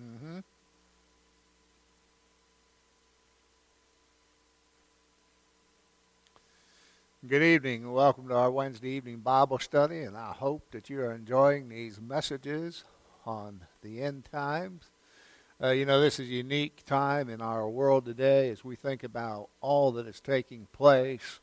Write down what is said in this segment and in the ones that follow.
Mm-hmm. Good evening. Welcome to our Wednesday evening Bible study, and I hope that you are enjoying these messages on the end times. This is a unique time in our world today as we think about all that is taking place.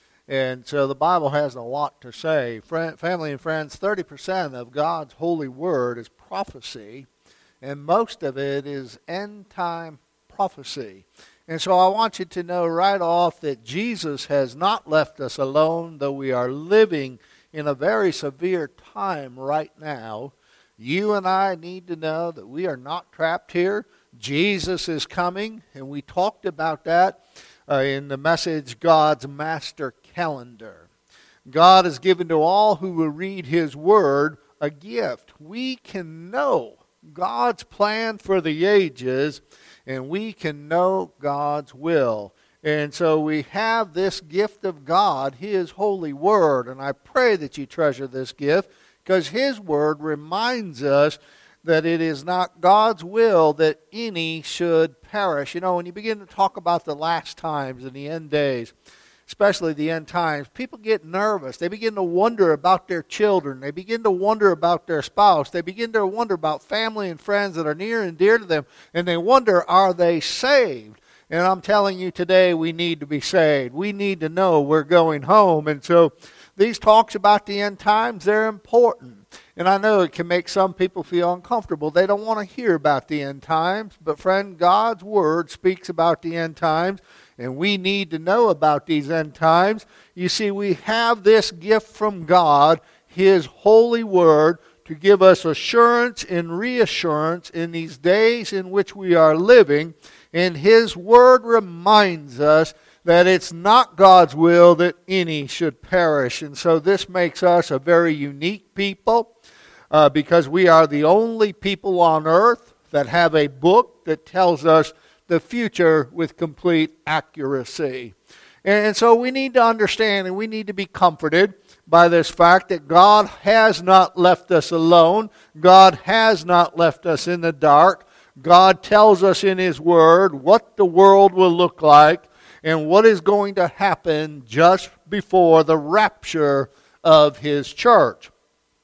And so the Bible has a lot to say. Family and friends, 30% of God's holy word is prophecy, and most of it is end-time prophecy. And so I want you to know right off that Jesus has not left us alone, though we are living in a very severe time right now. You and I need to know that we are not trapped here. Jesus is coming, and we talked about that in the message, God's Master Calendar. God has given to all who will read His Word a gift. We can know God's plan for the ages, and we can know God's will. And so we have this gift of God, His holy word, and I pray that you treasure this gift because His word reminds us that it is not God's will that any should perish. You know, when you begin to talk about the last times and the end days, especially the end times, people get nervous. They begin to wonder about their children. They begin to wonder about their spouse. They begin to wonder about family and friends that are near and dear to them. And they wonder, are they saved? And I'm telling you today, we need to be saved. We need to know we're going home. And so these talks about the end times, they're important. And I know it can make some people feel uncomfortable. They don't want to hear about the end times. But friend, God's word speaks about the end times. And we need to know about these end times. You see, we have this gift from God, His holy word, to give us assurance and reassurance in these days in which we are living. And His word reminds us that it's not God's will that any should perish. And so this makes us a very unique people because we are the only people on earth that have a book that tells us the future with complete accuracy. And so we need to understand and we need to be comforted by this fact that God has not left us alone. God has not left us in the dark. God tells us in His Word what the world will look like and what is going to happen just before the rapture of His church.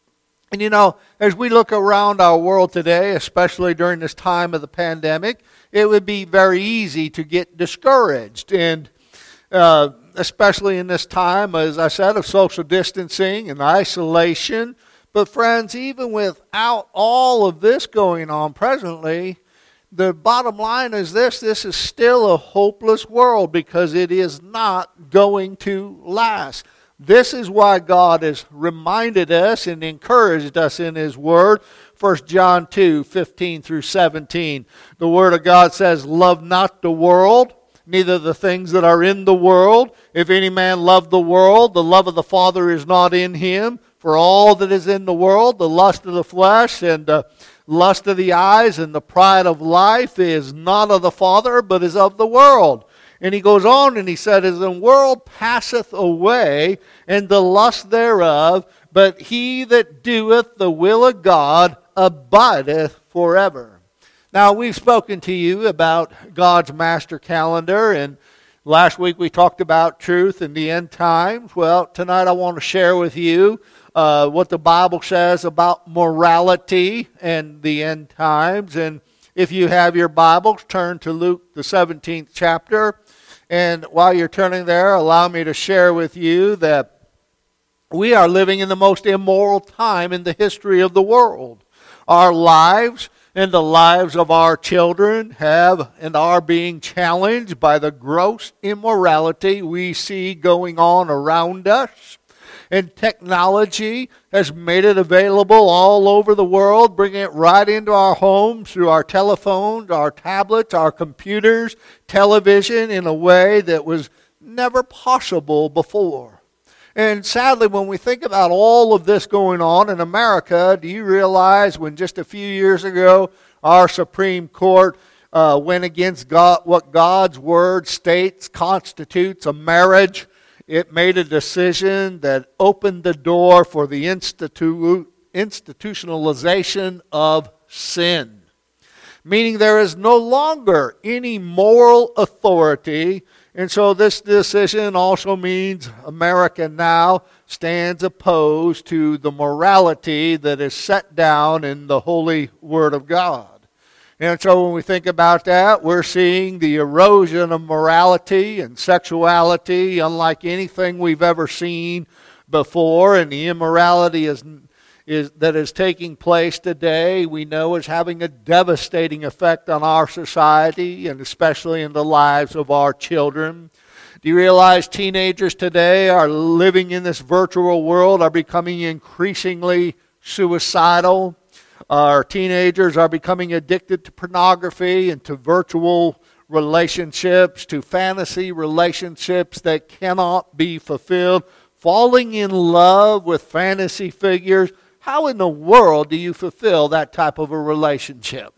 And you know, as we look around our world today, especially during this time of the pandemic, it would be very easy to get discouraged. And especially in this time, as I said, of social distancing and isolation. But friends, even without all of this going on presently, the bottom line is this is still a hopeless world because it is not going to last. This is why God has reminded us and encouraged us in His Word. 1 John 2, 15 through 17. The Word of God says, "Love not the world, neither the things that are in the world. If any man love the world, the love of the Father is not in him. For all that is in the world, the lust of the flesh and the lust of the eyes and the pride of life is not of the Father, but is of the world." And he goes on and he said, "As the world passeth away, and the lust thereof, but he that doeth the will of God abideth forever." Now, we've spoken to you about God's master calendar, and last week we talked about truth and the end times. Well, tonight I want to share with you what the Bible says about morality and the end times. And if you have your Bibles, turn to Luke, the 17th chapter. And while you're turning there, allow me to share with you that we are living in the most immoral time in the history of the world. Our lives and the lives of our children have and are being challenged by the gross immorality we see going on around us. And technology has made it available all over the world, bringing it right into our homes through our telephones, our tablets, our computers, television in a way that was never possible before. And sadly, when we think about all of this going on in America, do you realize when just a few years ago our Supreme Court went against what God's Word states constitutes a marriage? It made a decision that opened the door for the institutionalization of sin. meaning there is no longer any moral authority. And so this decision also means America now stands opposed to the morality that is set down in the Holy Word of God. And so when we think about that, we're seeing the erosion of morality and sexuality unlike anything we've ever seen before. And the immorality that is taking place today, we know is having a devastating effect on our society and especially in the lives of our children. Do you realize teenagers today are living in this virtual world, are becoming increasingly suicidal? Our teenagers are becoming addicted to pornography and to virtual relationships, to fantasy relationships that cannot be fulfilled, falling in love with fantasy figures. How in the world do you fulfill that type of a relationship?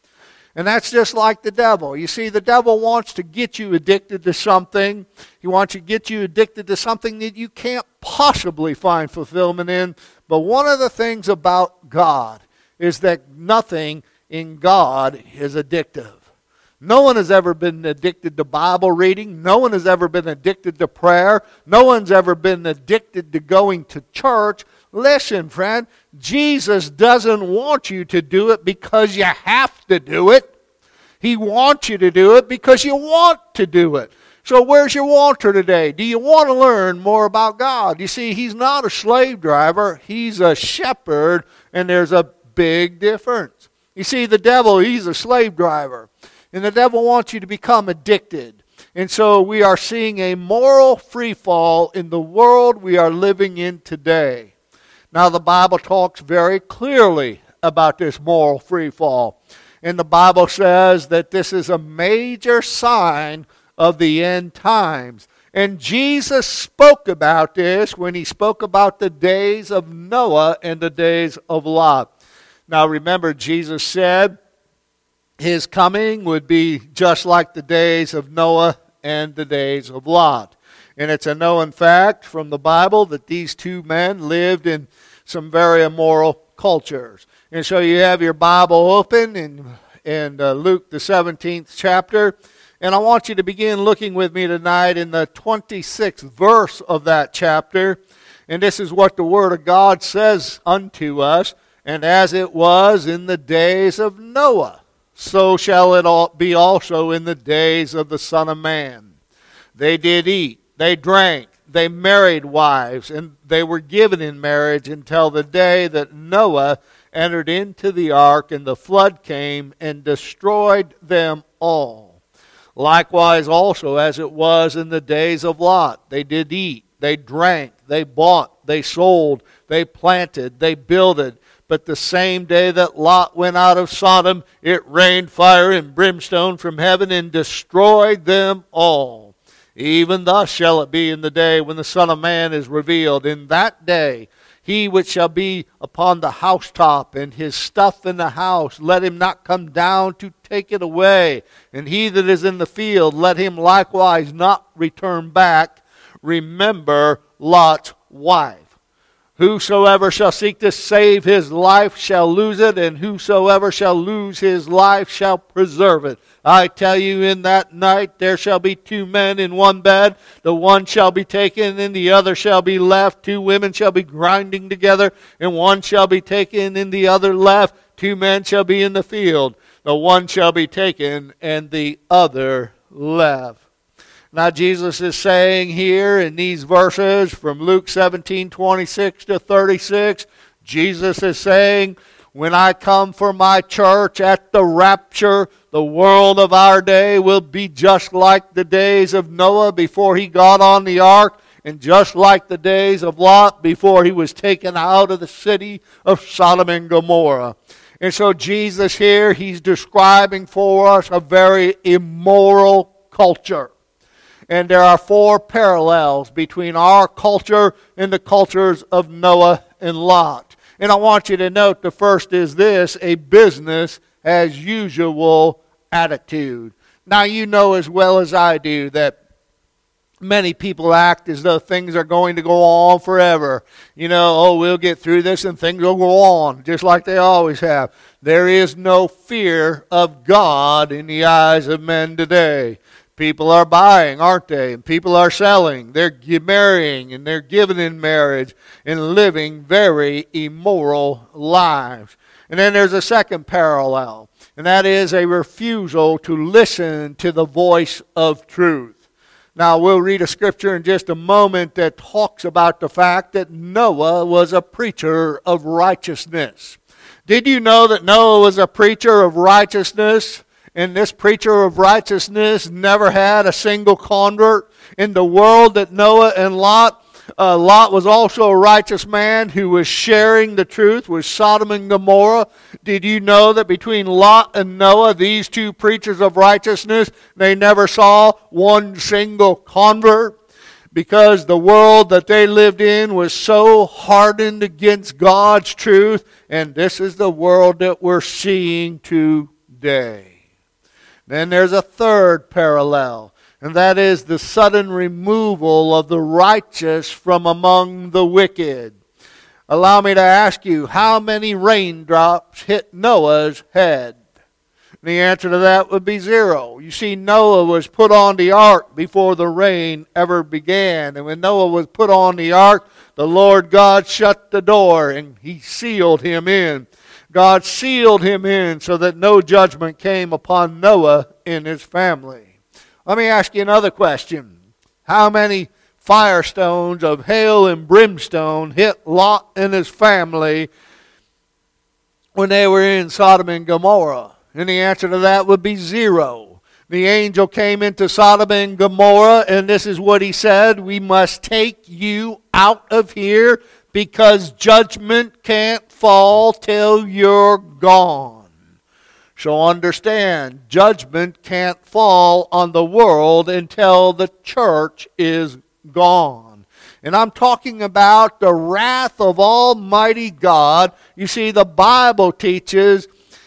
And that's just like the devil. You see, the devil wants to get you addicted to something. He wants to get you addicted to something that you can't possibly find fulfillment in. But one of the things about God is that nothing in God is addictive. No one has ever been addicted to Bible reading. No one has ever been addicted to prayer. No one's ever been addicted to going to church. Listen, friend, Jesus doesn't want you to do it because you have to do it. He wants you to do it because you want to do it. So where's your wanter today? Do you want to learn more about God? You see, He's not a slave driver. He's a shepherd, and there's a big difference. You see, the devil, he's a slave driver. And the devil wants you to become addicted. And so we are seeing a moral free fall in the world we are living in today. Now the Bible talks very clearly about this moral free fall. And the Bible says that this is a major sign of the end times. And Jesus spoke about this when He spoke about the days of Noah and the days of Lot. Now remember, Jesus said His coming would be just like the days of Noah and the days of Lot. And it's a known fact from the Bible that these two men lived in some very immoral cultures. And so you have your Bible open in Luke the 17th chapter. And I want you to begin looking with me tonight in the 26th verse of that chapter. And this is what the Word of God says unto us. And as it was in the days of Noah, so shall it be also in the days of the Son of Man. They did eat, they drank, they married wives, and they were given in marriage until the day that Noah entered into the ark, and the flood came and destroyed them all. Likewise also as it was in the days of Lot. They did eat, they drank, they bought, they sold, they planted, they builded. But the same day that Lot went out of Sodom, it rained fire and brimstone from heaven and destroyed them all. Even thus shall it be in the day when the Son of Man is revealed. In that day, he which shall be upon the housetop and his stuff in the house, let him not come down to take it away. And he that is in the field, let him likewise not return back. Remember Lot's wife. Whosoever shall seek to save his life shall lose it, and whosoever shall lose his life shall preserve it. I tell you, in that night there shall be two men in one bed. The one shall be taken, and the other shall be left. Two women shall be grinding together, and one shall be taken, and the other left. Two men shall be in the field. The one shall be taken, and the other left. Now Jesus is saying here in these verses from Luke 17:26 to 36, Jesus is saying, when I come for my church at the rapture, the world of our day will be just like the days of Noah before he got on the ark, and just like the days of Lot before he was taken out of the city of Sodom and Gomorrah. And so Jesus here, He's describing for us a very immoral culture. And there are four parallels between our culture and the cultures of Noah and Lot. And I want you to note the first is this, a business as usual attitude. Now you know as well as I do that Many people act as though things are going to go on forever. We'll get through this and things will go on, just like they always have. There is no fear of God in the eyes of men today. People are buying, aren't they? And people are selling. They're marrying and they're giving in marriage and living very immoral lives. And then there's a second parallel, and that is a refusal to listen to the voice of truth. Now, we'll read a scripture in just a moment that talks about the fact that Noah was a preacher of righteousness. Did you know that Noah was a preacher of righteousness? And this preacher of righteousness never had a single convert in the world that Noah and Lot. Lot was also a righteous man who was sharing the truth with Sodom and Gomorrah. Did you know that between Lot and Noah, these two preachers of righteousness, they never saw one single convert? Because the world that they lived in was so hardened against God's truth, and this is the world that we're seeing today. Then there's a third parallel, and that is the sudden removal of the righteous from among the wicked. Allow me to ask you, how many raindrops hit Noah's head? And the answer to that would be 0. You see, Noah was put on the ark before the rain ever began. And when Noah was put on the ark, the Lord God shut the door and he sealed him in. God sealed him in so that no judgment came upon Noah and his family. Let me ask you another question. How many firestones of hail and brimstone hit Lot and his family when they were in Sodom and Gomorrah? And the answer to that would be 0. The angel came into Sodom and Gomorrah, and this is what he said: we must take you out of here because judgment can't fall till you're gone. So understand, judgment can't fall on the world until the church is gone. And I'm talking about the wrath of Almighty God. You see, the Bible teaches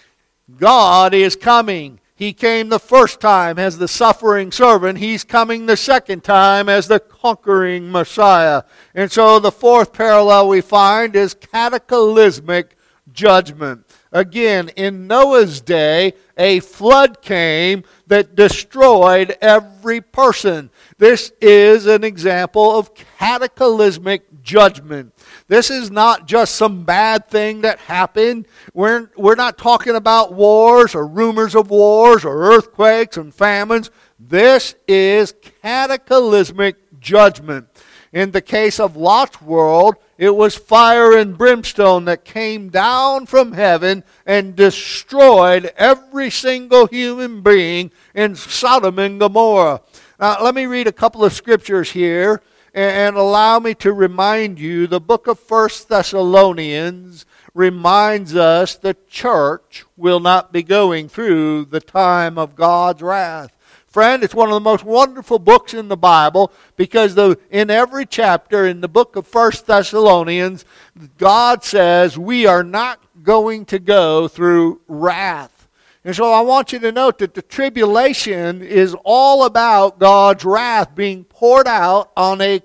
God is coming. He came the first time as the suffering servant. He's coming the second time as the conquering Messiah. And so the fourth parallel we find is cataclysmic judgment. Again, in Noah's day, a flood came that destroyed every person. This is an example of cataclysmic judgment. This is not just some bad thing that happened. We're not talking about wars or rumors of wars or earthquakes and famines. This is cataclysmic judgment. In the case of Lot's world, it was fire and brimstone that came down from heaven and destroyed every single human being in Sodom and Gomorrah. Now, let me read a couple of scriptures here and allow me to remind you. The book of 1 Thessalonians reminds us the church will not be going through the time of God's wrath. Friend, it's one of the most wonderful books in the Bible because in every chapter in the book of 1 Thessalonians, God says we are not going to go through wrath. And so I want you to note that the tribulation is all about God's wrath being poured out on a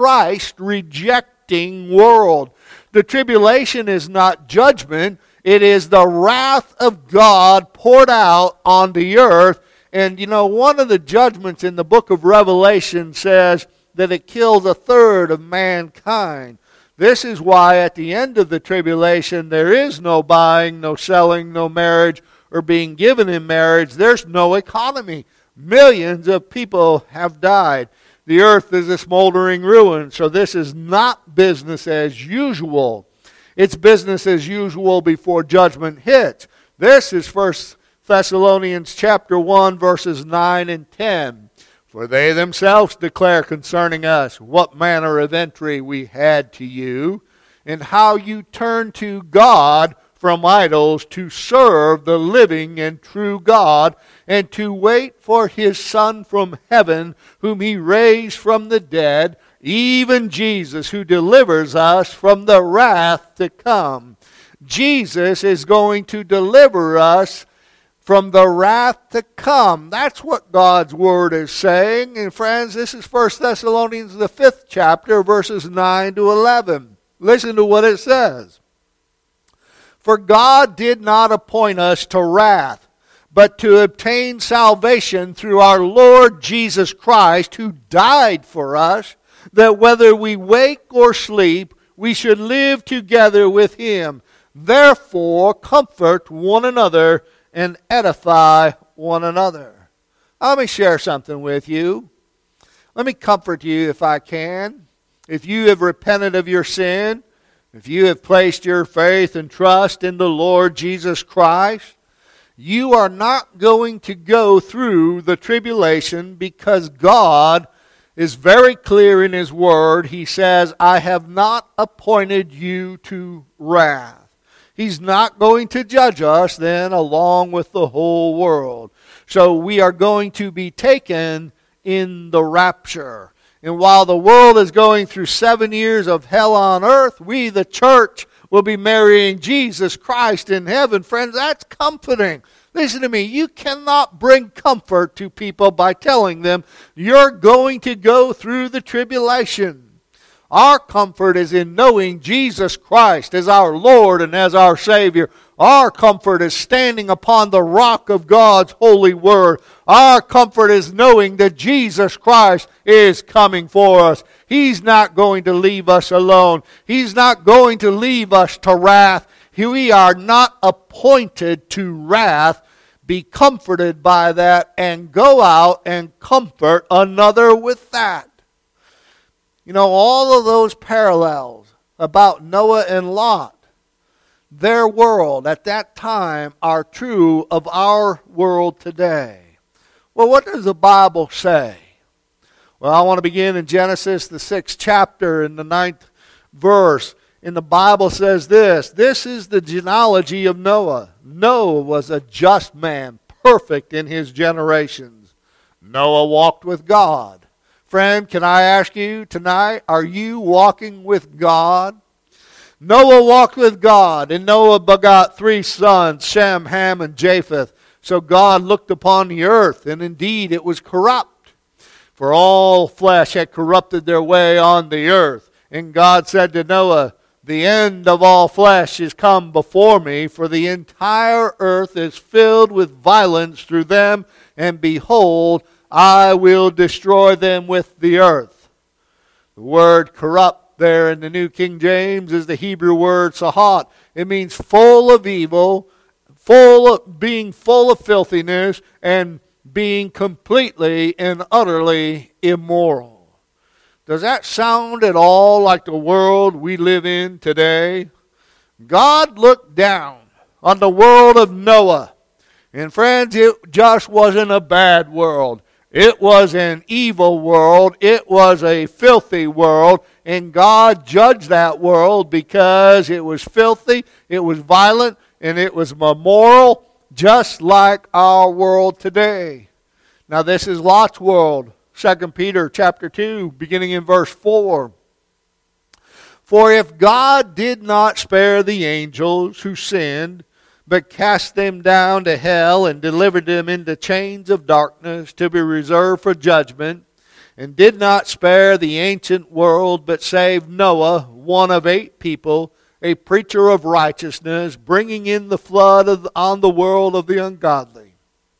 Christ-rejecting world. The tribulation is not judgment. It is the wrath of God poured out on the earth. And one of the judgments in the book of Revelation says that it kills 1/3 of mankind. This is why at the end of the tribulation there is no buying, no selling, no marriage, or being given in marriage. There's no economy. Millions of people have died. The earth is a smoldering ruin. So this is not business as usual. It's business as usual before judgment hits. This is First Thessalonians chapter 1, verses 9 and 10. For they themselves declare concerning us what manner of entry we had to you, and how you turned to God from idols to serve the living and true God, and to wait for his Son from heaven, whom he raised from the dead, even Jesus, who delivers us from the wrath to come. Jesus is going to deliver us from the wrath to come. That's what God's Word is saying. And friends, this is 1 Thessalonians, the 5th chapter, verses 9 to 11. Listen to what it says. For God did not appoint us to wrath, but to obtain salvation through our Lord Jesus Christ, who died for us, that whether we wake or sleep, we should live together with him. Therefore, comfort one another and edify one another. Let me share something with you. Let me comfort you if I can. If you have repented of your sin, if you have placed your faith and trust in the Lord Jesus Christ, you are not going to go through the tribulation, because God is very clear in His Word. He says, I have not appointed you to wrath. He's not going to judge us then along with the whole world. So we are going to be taken in the rapture. And while the world is going through 7 years of hell on earth, we, the church, will be marrying Jesus Christ in heaven. Friends, that's comforting. Listen to me, you cannot bring comfort to people by telling them you're going to go through the tribulation. Our comfort is in knowing Jesus Christ as our Lord and as our Savior. Our comfort is standing upon the rock of God's holy word. Our comfort is knowing that Jesus Christ is coming for us. He's not going to leave us alone. He's not going to leave us to wrath. We are not appointed to wrath. Be comforted by that and go out and comfort another with that. You know, all of those parallels about Noah and Lot, their world at that time are true of our world today. Well, what does the Bible say? Well, I want to begin in Genesis, the 6th chapter, in the 9th verse. And the Bible says this: this is the genealogy of Noah. Noah was a just man, perfect in his generations. Noah walked with God. Friend, can I ask you tonight, are you walking with God? Noah walked with God, and Noah begot 3 sons, Shem, Ham, and Japheth. So God looked upon the earth, and indeed it was corrupt, for all flesh had corrupted their way on the earth. And God said to Noah, the end of all flesh is come before me, for the entire earth is filled with violence through them, and behold, I will destroy them with the earth. The word corrupt there in the New King James is the Hebrew word sahat. It means full of evil, being full of filthiness, and being completely and utterly immoral. Does that sound at all like the world we live in today? God looked down on the world of Noah. And friends, it just wasn't a bad world. It was an evil world. It was a filthy world. And God judged that world because it was filthy, it was violent, and it was immoral, just like our world today. Now this is Lot's world. 2 Peter chapter 2, beginning in verse 4. For if God did not spare the angels who sinned, but cast them down to hell and delivered them into chains of darkness to be reserved for judgment, and did not spare the ancient world, but saved Noah, one of 8 people, a preacher of righteousness, bringing in the flood on the world of the ungodly,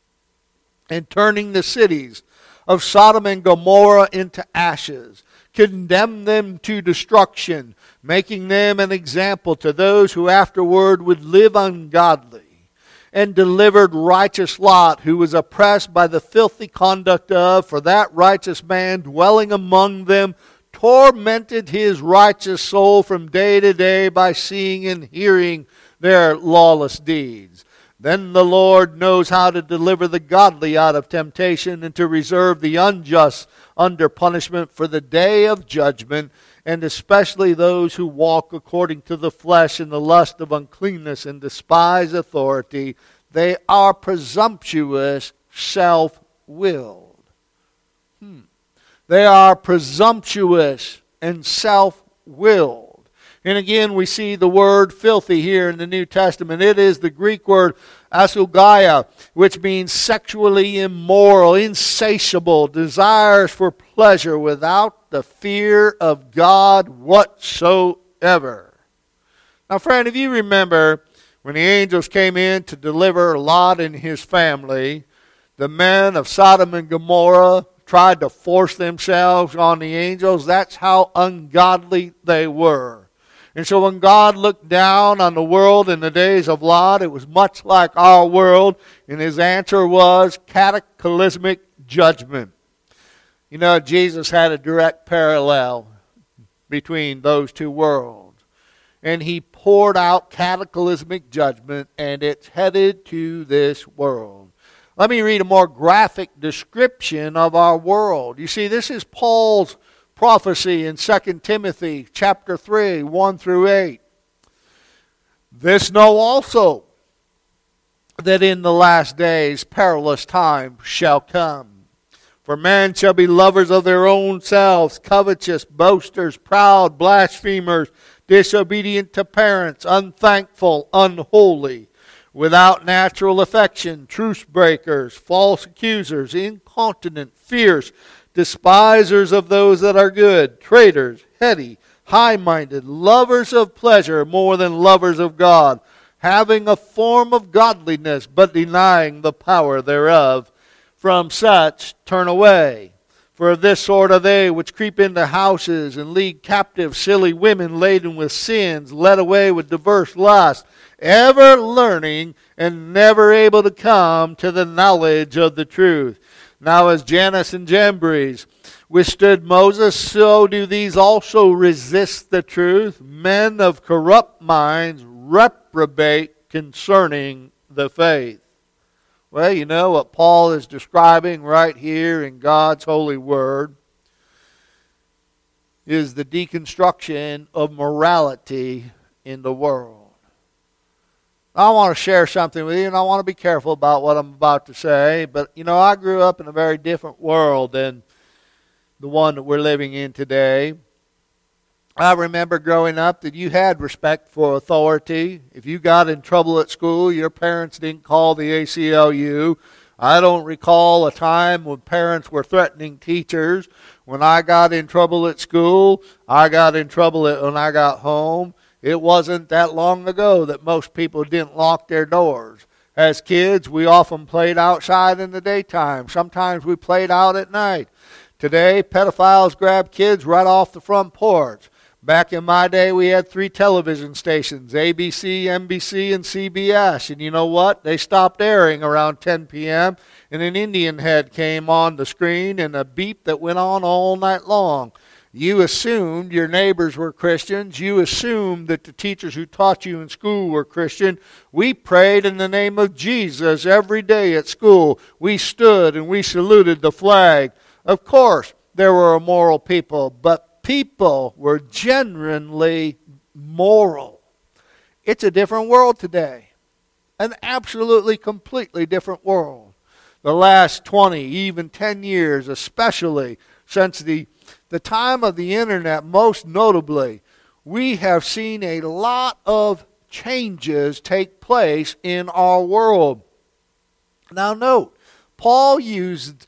and turning the cities of Sodom and Gomorrah into ashes, condemned them to destruction, making them an example to those who afterward would live ungodly, and delivered righteous Lot, who was oppressed by the filthy conduct of, for that righteous man dwelling among them tormented his righteous soul from day to day by seeing and hearing their lawless deeds. Then the Lord knows how to deliver the godly out of temptation, and to reserve the unjust under punishment for the day of judgment, and especially those who walk according to the flesh in the lust of uncleanness and despise authority. They are presumptuous, self-willed. They are presumptuous and self-willed. And again, we see the word filthy here in the New Testament. It is the Greek word asougaia, which means sexually immoral, insatiable, desires for pleasure without the fear of God whatsoever. Now, friend, if you remember when the angels came in to deliver Lot and his family, the men of Sodom and Gomorrah tried to force themselves on the angels. That's how ungodly they were. And so when God looked down on the world in the days of Lot, it was much like our world, and his answer was cataclysmic judgment. You know, Jesus had a direct parallel between those two worlds. And he poured out cataclysmic judgment, and it's headed to this world. Let me read a more graphic description of our world. You see, this is Paul's prophecy in 2 Timothy chapter 3, 1 through 8. This know also, that in the last days perilous times shall come. For men shall be lovers of their own selves, covetous, boasters, proud, blasphemers, disobedient to parents, unthankful, unholy, without natural affection, truce breakers, false accusers, incontinent, fierce, despisers of those that are good, traitors, heady, high-minded, lovers of pleasure more than lovers of God, having a form of godliness, but denying the power thereof. From such turn away. For of this sort are they which creep into houses, and lead captive silly women laden with sins, led away with diverse lusts, ever learning, and never able to come to the knowledge of the truth. Now as Jannes and Jambres withstood Moses, so do these also resist the truth. Men of corrupt minds reprobate concerning the faith. Well, you know what Paul is describing right here in God's holy word is the deconstruction of morality in the world. I want to share something with you, and I want to be careful about what I'm about to say. But, you know, I grew up in a very different world than the one that we're living in today. I remember growing up that you had respect for authority. If you got in trouble at school, your parents didn't call the ACLU. I don't recall a time when parents were threatening teachers. When I got in trouble at school, I got in trouble when I got home. It wasn't that long ago that most people didn't lock their doors. As kids, we often played outside in the daytime. Sometimes we played out at night. Today, pedophiles grab kids right off the front porch. Back in my day, we had 3 television stations, ABC, NBC, and CBS. And you know what? They stopped airing around 10 p.m., and an Indian head came on the screen and a beep that went on all night long. You assumed your neighbors were Christians. You assumed that the teachers who taught you in school were Christian. We prayed in the name of Jesus every day at school. We stood and we saluted the flag. Of course, there were immoral people, but people were genuinely moral. It's a different world today. An absolutely, completely different world. The last 20, even 10 years, especially since the time of the internet, most notably, we have seen a lot of changes take place in our world. Now note, Paul used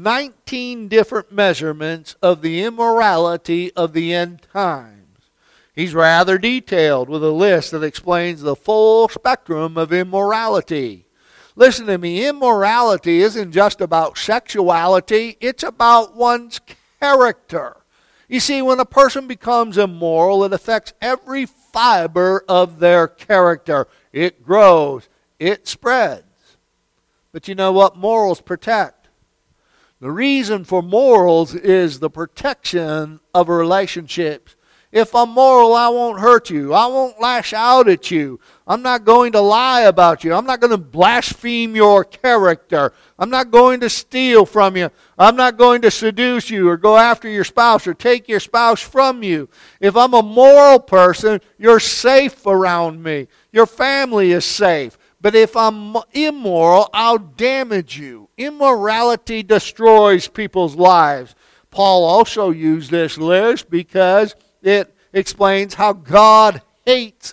19 different measurements of the immorality of the end times. He's rather detailed with a list that explains the full spectrum of immorality. Listen to me, immorality isn't just about sexuality, it's about one's character. You see, when a person becomes immoral, it affects every fiber of their character. It grows, it spreads. But you know what? Morals protect. The reason for morals is the protection of relationships. If I'm moral, I won't hurt you. I won't lash out at you. I'm not going to lie about you. I'm not going to blaspheme your character. I'm not going to steal from you. I'm not going to seduce you or go after your spouse or take your spouse from you. If I'm a moral person, you're safe around me. Your family is safe. But if I'm immoral, I'll damage you. Immorality destroys people's lives. Paul also used this list because it explains how God hates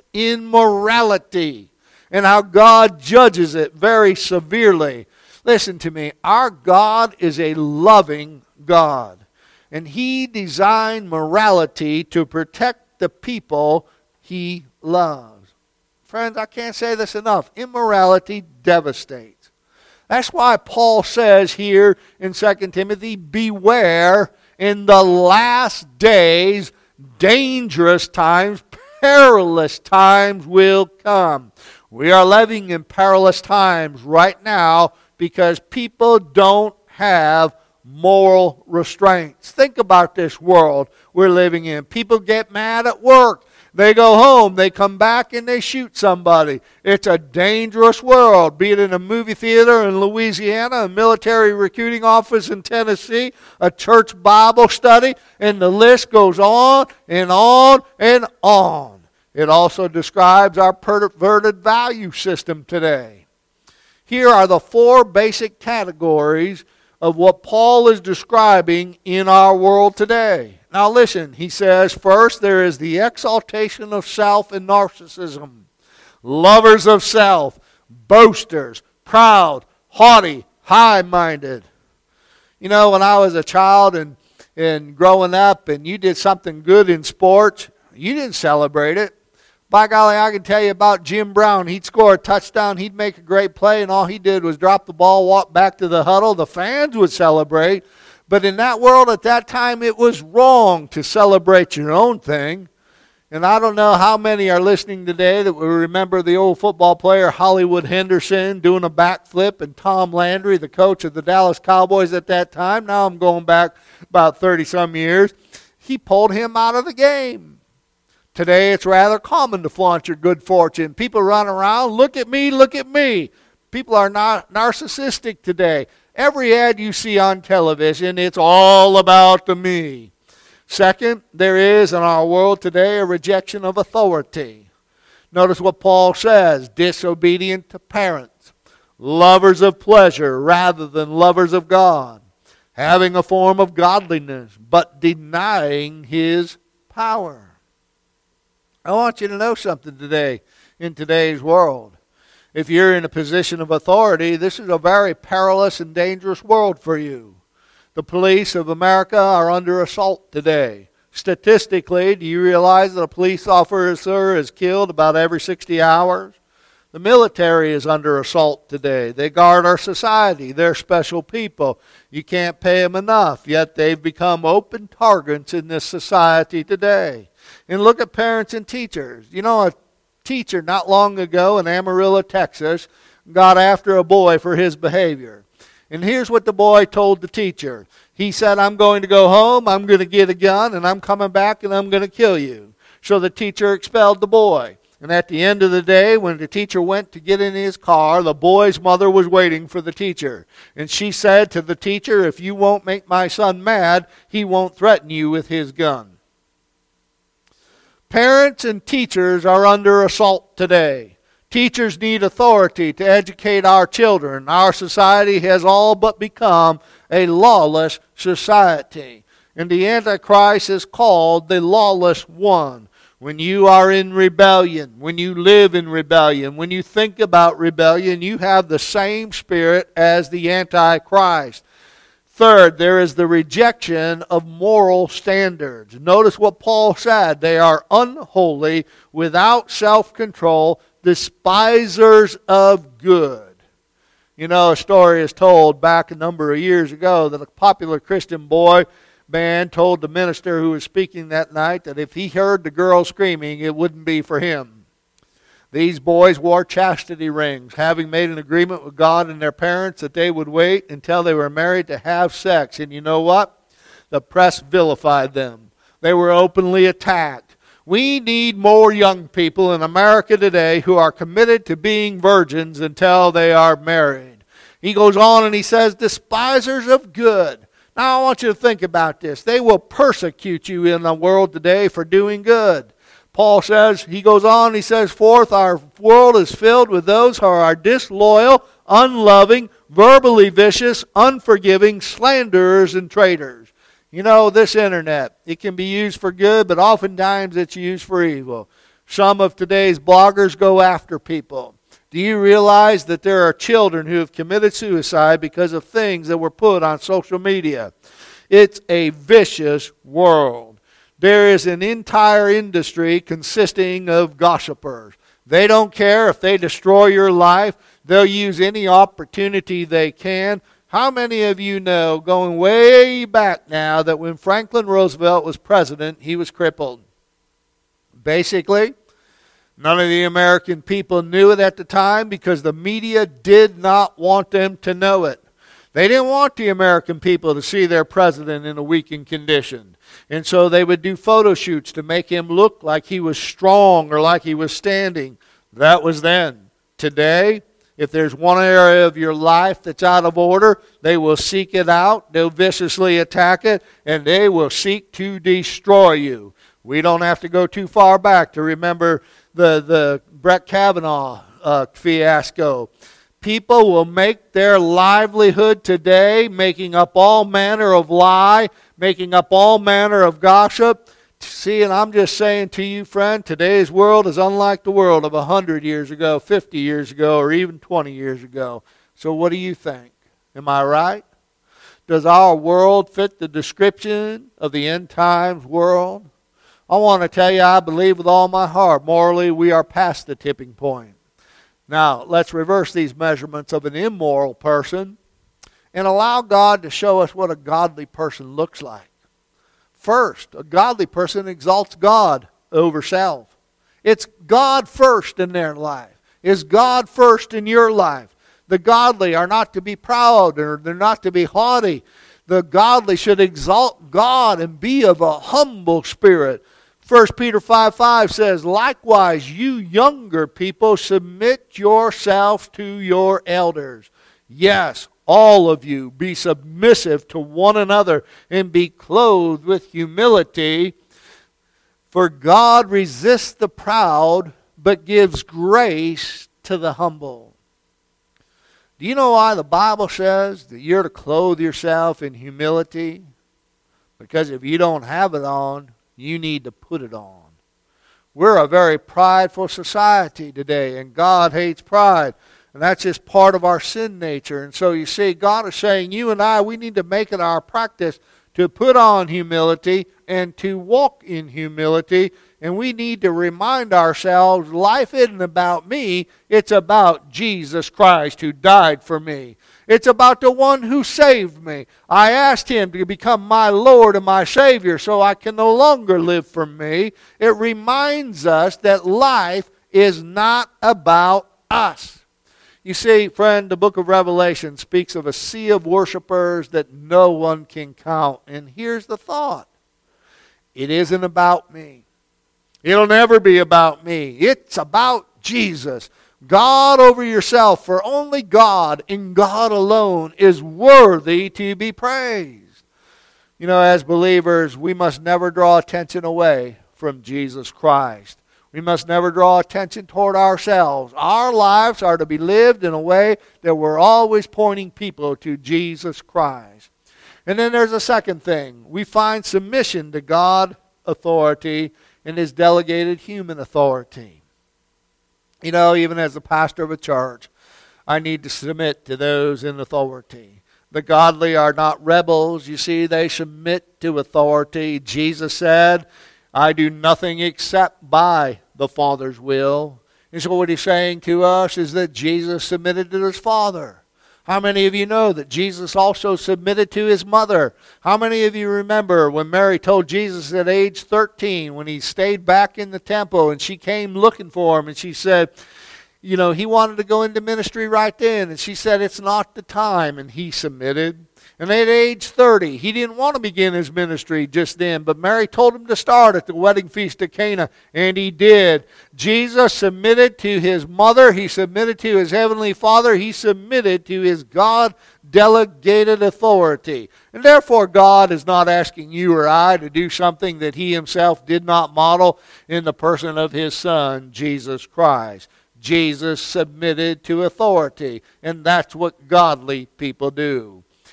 immorality and how God judges it very severely. Listen to me. Our God is a loving God, and He designed morality to protect the people He loves. Friends, I can't say this enough. Immorality devastates. That's why Paul says here in 2 Timothy, beware in the last days, dangerous times, perilous times will come. We are living in perilous times right now because people don't have moral restraints. Think about this world we're living in. People get mad at work. They go home, they come back, and they shoot somebody. It's a dangerous world, be it in a movie theater in Louisiana, a military recruiting office in Tennessee, a church Bible study, and the list goes on and on and on. It also describes our perverted value system today. Here are the 4 basic categories of what Paul is describing in our world today. Now listen, he says, first there is the exaltation of self and narcissism. Lovers of self, boasters, proud, haughty, high-minded. You know, when I was a child and growing up and you did something good in sports, you didn't celebrate it. By golly, I can tell you about Jim Brown. He'd score a touchdown, he'd make a great play, and all he did was drop the ball, walk back to the huddle. The fans would celebrate. But in that world at that time, it was wrong to celebrate your own thing. And I don't know how many are listening today that will remember the old football player Hollywood Henderson doing a backflip, and Tom Landry, the coach of the Dallas Cowboys at that time. Now I'm going back about 30-some years. He pulled him out of the game. Today it's rather common to flaunt your good fortune. People run around, look at me, look at me. People are not narcissistic today. Every ad you see on television, it's all about the me. Second, there is in our world today a rejection of authority. Notice what Paul says, disobedient to parents, lovers of pleasure rather than lovers of God, having a form of godliness but denying His power. I want you to know something today in today's world. If you're in a position of authority, this is a very perilous and dangerous world for you. The police of America are under assault today. Statistically, do you realize that a police officer is killed about every 60 hours? The military is under assault today. They guard our society. They're special people. You can't pay them enough, yet they've become open targets in this society today. And look at parents and teachers. You know, a teacher not long ago in Amarillo, Texas, got after a boy for his behavior. And here's what the boy told the teacher. He said, I'm going to go home, I'm going to get a gun, and I'm coming back and I'm going to kill you. So the teacher expelled the boy. And at the end of the day, when the teacher went to get in his car, the boy's mother was waiting for the teacher. And she said to the teacher, if you won't make my son mad, he won't threaten you with his gun. Parents and teachers are under assault today. Teachers need authority to educate our children. Our society has all but become a lawless society. And the Antichrist is called the lawless one. When you are in rebellion, when you live in rebellion, when you think about rebellion, you have the same spirit as the Antichrist. Third, there is the rejection of moral standards. Notice what Paul said. They are unholy, without self-control, despisers of good. You know, a story is told back a number of years ago that a popular Christian boy band told the minister who was speaking that night that if he heard the girl screaming, it wouldn't be for him. These boys wore chastity rings, having made an agreement with God and their parents that they would wait until they were married to have sex. And you know what? The press vilified them. They were openly attacked. We need more young people in America today who are committed to being virgins until they are married. He goes on and he says, despisers of good. Now I want you to think about this. They will persecute you in the world today for doing good. Paul says, he goes on, he says, fourth, our world is filled with those who are disloyal, unloving, verbally vicious, unforgiving, slanderers, and traitors. You know, this internet, it can be used for good, but oftentimes it's used for evil. Some of today's bloggers go after people. Do you realize that there are children who have committed suicide because of things that were put on social media? It's a vicious world. There is an entire industry consisting of gossipers. They don't care if they destroy your life. They'll use any opportunity they can. How many of you know, going way back now, that when Franklin Roosevelt was president, he was crippled? Basically, none of the American people knew it at the time because the media did not want them to know it. They didn't want the American people to see their president in a weakened condition. And so they would do photo shoots to make him look like he was strong or like he was standing. That was then. Today, if there's one area of your life that's out of order, they will seek it out, they'll viciously attack it, and they will seek to destroy you. We don't have to go too far back to remember the Brett Kavanaugh fiasco. People will make their livelihood today making up all manner of lie, making up all manner of gossip. See, and I'm just saying to you, friend, today's world is unlike the world of 100 years ago, 50 years ago, or even 20 years ago. So what do you think? Am I right? Does our world fit the description of the end times world? I want to tell you, I believe with all my heart, morally, we are past the tipping point. Now, let's reverse these measurements of an immoral person and allow God to show us what a godly person looks like. First, a godly person exalts God over self. It's God first in their life. Is God first in your life? The godly are not to be proud, or they're not to be haughty. The godly should exalt God and be of a humble spirit. 1 Peter 5:5 says, likewise, you younger people, submit yourselves to your elders. Yes, all of you, be submissive to one another and be clothed with humility. For God resists the proud, but gives grace to the humble. Do you know why the Bible says that you're to clothe yourself in humility? Because if you don't have it on, you need to put it on. We're a very prideful society today, and God hates pride. And that's just part of our sin nature. And so you see, God is saying, you and I, we need to make it our practice to put on humility and to walk in humility. And we need to remind ourselves, life isn't about me. It's about Jesus Christ who died for me. It's about the one who saved me. I asked him to become my Lord and my Savior so I can no longer live for me. It reminds us that life is not about us. You see, friend, the book of Revelation speaks of a sea of worshipers that no one can count. And here's the thought. It isn't about me. It'll never be about me. It's about Jesus. God over yourself, for only God and God alone is worthy to be praised. You know, as believers, we must never draw attention away from Jesus Christ. We must never draw attention toward ourselves. Our lives are to be lived in a way that we're always pointing people to Jesus Christ. And then there's a second thing. We find submission to God authority and His delegated human authority. You know, even as the pastor of a church, I need to submit to those in authority. The godly are not rebels. You see, they submit to authority. Jesus said, I do nothing except by the Father's will. And so what he's saying to us is that Jesus submitted to his Father. How many of you know that Jesus also submitted to his mother? How many of you remember when Mary told Jesus at age 13, when he stayed back in the temple and she came looking for him, and she said, you know, he wanted to go into ministry right then, and she said, it's not the time, and he submitted. And at age 30, he didn't want to begin his ministry just then, but Mary told him to start at the wedding feast of Cana, and he did. Jesus submitted to his mother. He submitted to his heavenly Father. He submitted to his God-delegated authority. And therefore, God is not asking you or I to do something that he himself did not model in the person of his Son, Jesus Christ. Jesus submitted to authority, and that's what godly people do.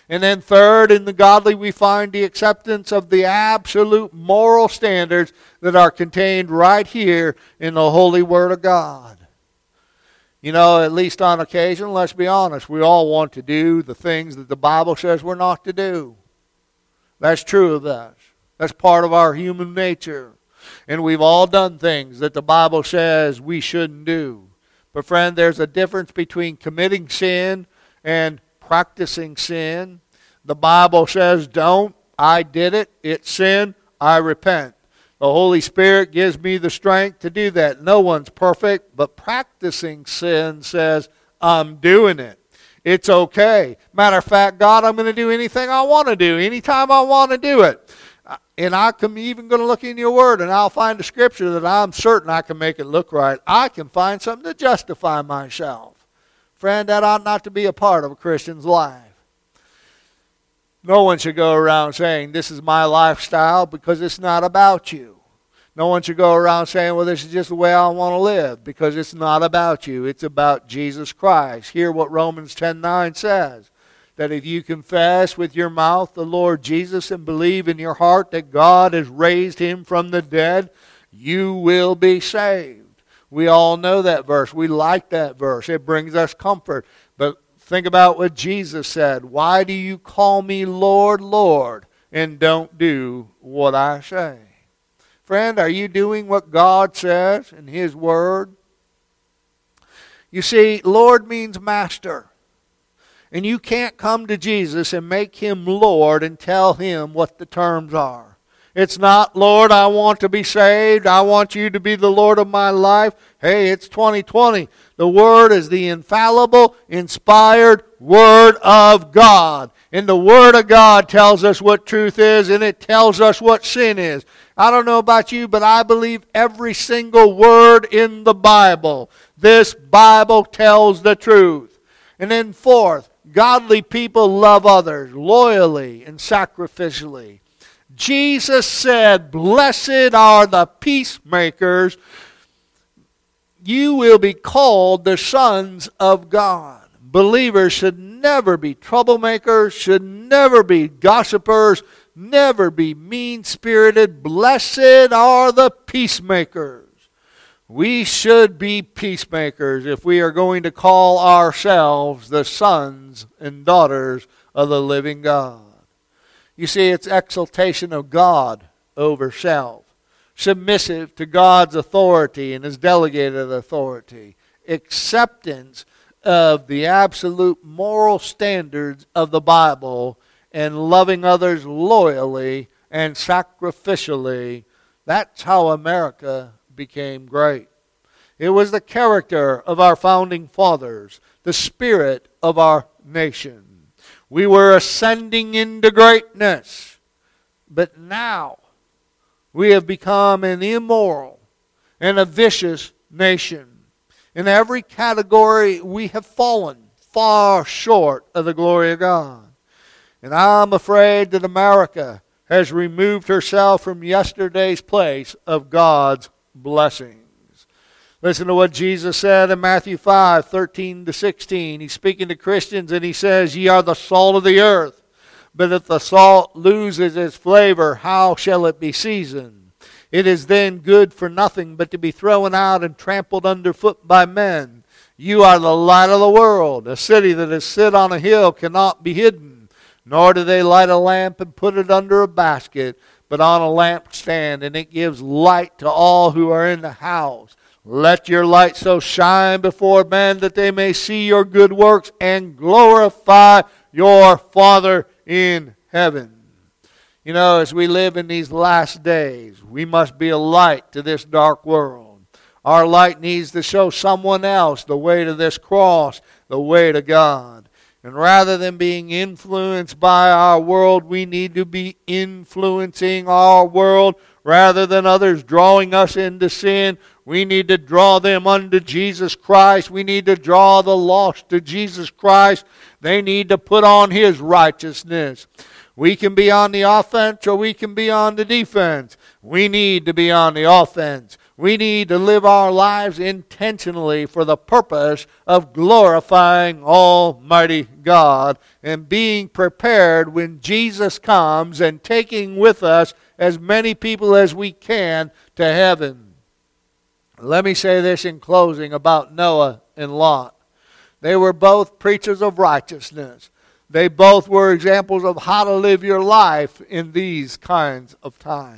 And then third, in the godly, we find the acceptance of the absolute moral standards that are contained right here in the holy Word of God. You know, at least on occasion, let's be honest, we all want to do the things that the Bible says we're not to do. That's true of us. That's part of our human nature. And we've all done things that the Bible says we shouldn't do. But friend, there's a difference between committing sin and practicing sin. The Bible says don't. I did it. It's sin. I repent. The Holy Spirit gives me the strength to do that. No one's perfect, but practicing sin says I'm doing it. It's okay. Matter of fact, God, I'm going to do anything I want to do, anytime I want to do it. And I'm even going to look in your Word, and I'll find a scripture that I'm certain I can make it look right. I can find something to justify myself. Friend, that ought not to be a part of a Christian's life. No one should go around saying, this is my lifestyle, because it's not about you. No one should go around saying, well, this is just the way I want to live, because it's not about you. It's about Jesus Christ. Hear what Romans 10:9 says, that if you confess with your mouth the Lord Jesus and believe in your heart that God has raised him from the dead, you will be saved. We all know that verse. We like that verse. It brings us comfort. But think about what Jesus said. Why do you call me Lord, Lord, and don't do what I say? Friend, are you doing what God says in his Word? You see, Lord means master. And you can't come to Jesus and make him Lord and tell him what the terms are. It's not, Lord, I want to be saved. I want you to be the Lord of my life. Hey, it's 2020. The Word is the infallible, inspired Word of God. And the Word of God tells us what truth is, and it tells us what sin is. I don't know about you, but I believe every single word in the Bible. This Bible tells the truth. And then fourth, godly people love others loyally and sacrificially. Jesus said, blessed are the peacemakers. You will be called the sons of God. Believers should never be troublemakers, should never be gossipers, never be mean-spirited. Blessed are the peacemakers. We should be peacemakers if we are going to call ourselves the sons and daughters of the living God. You see, it's exaltation of God over self, submissive to God's authority and his delegated authority, acceptance of the absolute moral standards of the Bible, and loving others loyally and sacrificially. That's how America became great. It was the character of our founding fathers, the spirit of our nation. We were ascending into greatness, but now we have become an immoral and a vicious nation. In every category, we have fallen far short of the glory of God. And I'm afraid that America has removed herself from yesterday's place of God's blessings. Listen to what Jesus said in Matthew 5:13-16. He's speaking to Christians and he says, ye are the salt of the earth. But if the salt loses its flavor, how shall it be seasoned? It is then good for nothing but to be thrown out and trampled underfoot by men. You are the light of the world. A city that is set on a hill cannot be hidden. Nor do they light a lamp and put it under a basket, but on a lampstand, and it gives light to all who are in the house. Let your light so shine before men that they may see your good works and glorify your Father in heaven. You know, as we live in these last days, we must be a light to this dark world. Our light needs to show someone else the way to this cross, the way to God. And rather than being influenced by our world, we need to be influencing our world. Rather than others drawing us into sin, we need to draw them unto Jesus Christ. We need to draw the lost to Jesus Christ. They need to put on his righteousness. We can be on the offense or we can be on the defense. We need to be on the offense. We need to live our lives intentionally for the purpose of glorifying Almighty God and being prepared when Jesus comes and taking with us as many people as we can to heaven. Let me say this in closing about Noah and Lot. They were both preachers of righteousness. They both were examples of how to live your life in these kinds of times.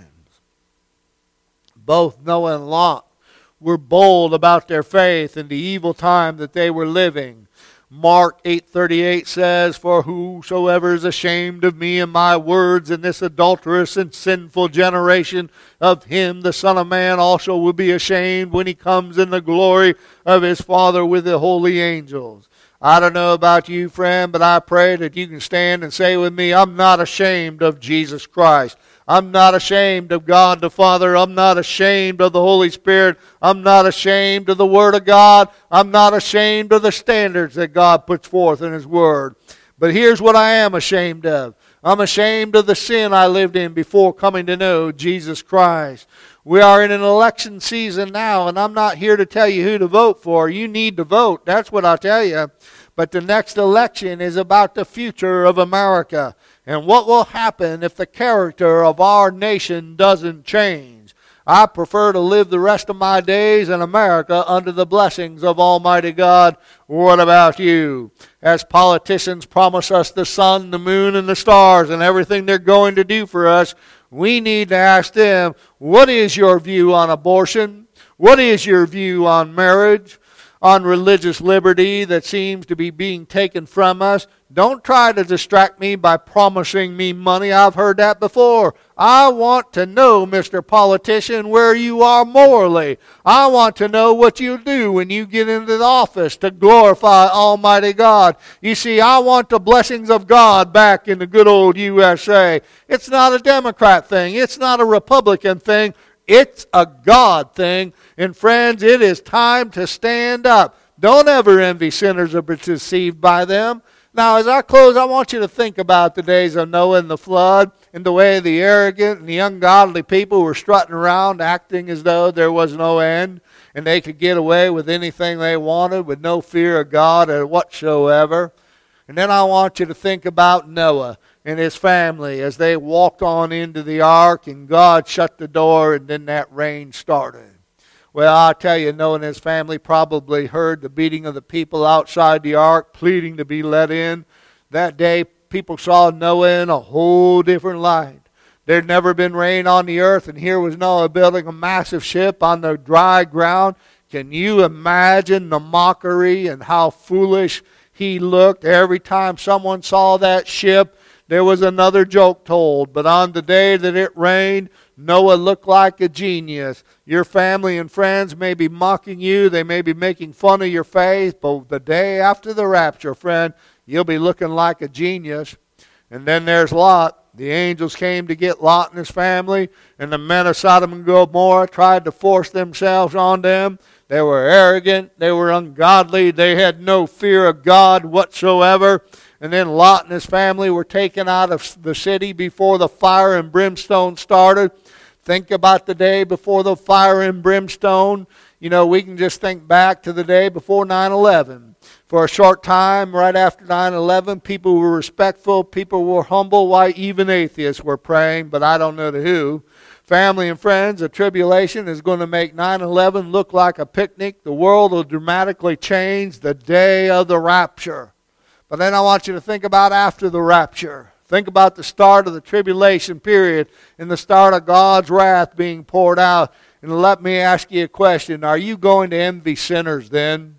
Both Noah and Lot were bold about their faith in the evil time that they were living. Mark 8:38 says, "For whosoever is ashamed of me and my words in this adulterous and sinful generation, of him the Son of Man also will be ashamed when he comes in the glory of his Father with the holy angels." I don't know about you, friend, but I pray that you can stand and say with me, I'm not ashamed of Jesus Christ. I'm not ashamed of God the Father. I'm not ashamed of the Holy Spirit. I'm not ashamed of the Word of God. I'm not ashamed of the standards that God puts forth in His Word. But here's what I am ashamed of. I'm ashamed of the sin I lived in before coming to know Jesus Christ. We are in an election season now, and I'm not here to tell you who to vote for. You need to vote. That's what I tell you. But the next election is about the future of America and what will happen if the character of our nation doesn't change. I prefer to live the rest of my days in America under the blessings of Almighty God. What about you? As politicians promise us the sun, the moon, and the stars and everything they're going to do for us, we need to ask them, what is your view on abortion? What is your view on marriage? On religious liberty that seems to be being taken from us? Don't try to distract me by promising me money. I've heard that before. I want to know, Mr. Politician, where you are morally. I want to know what you do when you get into the office to glorify Almighty God. You see, I want the blessings of God back in the good old USA. It's not a Democrat thing. It's not a Republican thing. It's a God thing. And friends, it is time to stand up. Don't ever envy sinners or be deceived by them. Now, as I close, I want you to think about the days of Noah and the flood and the way the arrogant and the ungodly people were strutting around acting as though there was no end and they could get away with anything they wanted with no fear of God or whatsoever. And then I want you to think about Noah and his family as they walked on into the ark and God shut the door and then that rain started. Well, I'll tell you, Noah and his family probably heard the beating of the people outside the ark pleading to be let in. That day, people saw Noah in a whole different light. There'd never been rain on the earth, and here was Noah building a massive ship on the dry ground. Can you imagine the mockery and how foolish he looked? Every time someone saw that ship, there was another joke told. But on the day that it rained, Noah looked like a genius. Your family and friends may be mocking you. They may be making fun of your faith. But the day after the rapture, friend, you'll be looking like a genius. And then there's Lot. The angels came to get Lot and his family. And the men of Sodom and Gomorrah tried to force themselves on them. They were arrogant. They were ungodly. They had no fear of God whatsoever. And then Lot and his family were taken out of the city before the fire and brimstone started. Think about the day before the fire and brimstone. You know, we can just think back to the day before 9/11. For a short time, right after 9/11, people were respectful, people were humble. Why, even atheists were praying, but I don't know to who. Family and friends, the tribulation is going to make 9/11 look like a picnic. The world will dramatically change the day of the rapture. But then I want you to think about after the rapture. Think about the start of the tribulation period and the start of God's wrath being poured out. And let me ask you a question. Are you going to envy sinners then?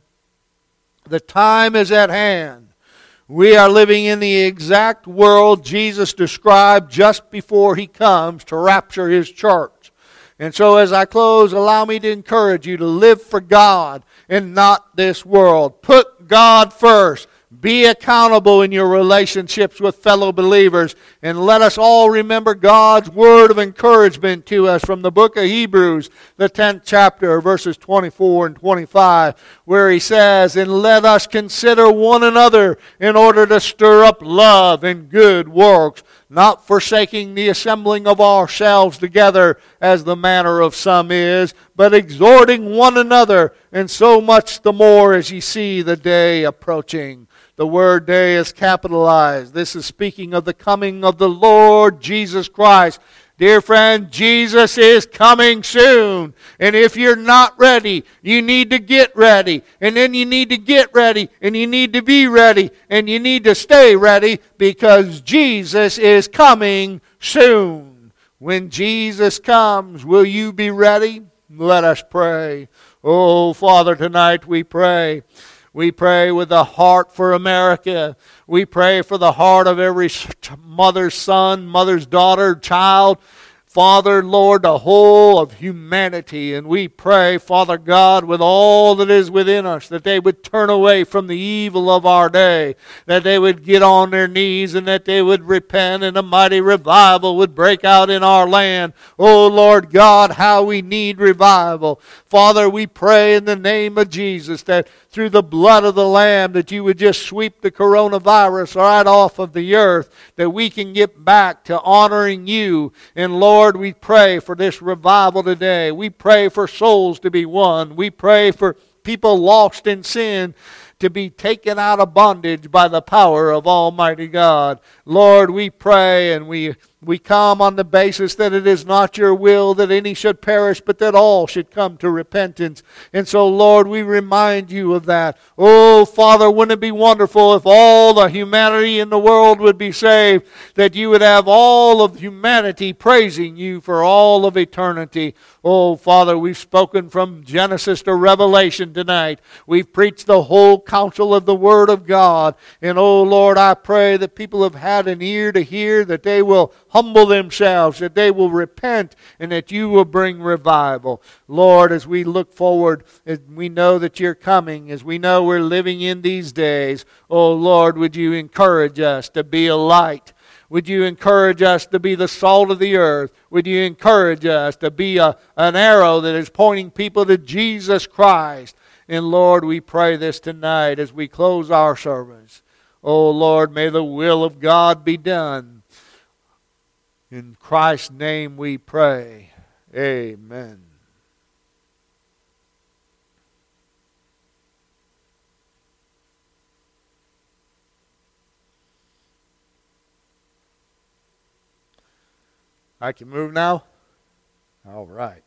The time is at hand. We are living in the exact world Jesus described just before He comes to rapture His church. And so as I close, allow me to encourage you to live for God and not this world. Put God first. Be accountable in your relationships with fellow believers. And let us all remember God's word of encouragement to us from the book of Hebrews, the 10th chapter, verses 24 and 25, where he says, "And let us consider one another in order to stir up love and good works, not forsaking the assembling of ourselves together as the manner of some is, but exhorting one another, and so much the more as ye see the day approaching. The word day is capitalized. This is speaking of the coming of the Lord Jesus Christ. Dear friend, Jesus is coming soon. And if you're not ready, you need to get ready. And then you need to get ready. And you need to be ready. And you need to stay ready because Jesus is coming soon. When Jesus comes, will you be ready? Let us pray. Oh, Father, tonight we pray. We pray with the heart for America. We pray for the heart of every mother's son, mother's daughter, child. Father, Lord, the whole of humanity. And we pray, Father God, with all that is within us, that they would turn away from the evil of our day, that they would get on their knees and that they would repent and a mighty revival would break out in our land. Oh, Lord God, how we need revival. Father, we pray in the name of Jesus that through the blood of the Lamb that you would just sweep the coronavirus right off of the earth, that we can get back to honoring you. And Lord, we pray for this revival today. We pray for souls to be won. We pray for people lost in sin to be taken out of bondage by the power of Almighty God. Lord, we pray and we come on the basis that it is not your will that any should perish, but that all should come to repentance. And so, Lord, we remind you of that. Oh, Father, wouldn't it be wonderful if all the humanity in the world would be saved, that you would have all of humanity praising you for all of eternity. Oh, Father, we've spoken from Genesis to Revelation tonight. We've preached the whole counsel of the Word of God. And, oh, Lord, I pray that people have had an ear to hear, that they will humble themselves, that they will repent, and that you will bring revival. Lord, as we look forward, as we know that you're coming, as we know we're living in these days, oh Lord, would you encourage us to be a light? Would you encourage us to be the salt of the earth? Would you encourage us to be an arrow that is pointing people to Jesus Christ? And Lord, we pray this tonight as we close our service. Oh Lord, may the will of God be done. In Christ's name we pray. Amen. I can move now? All right.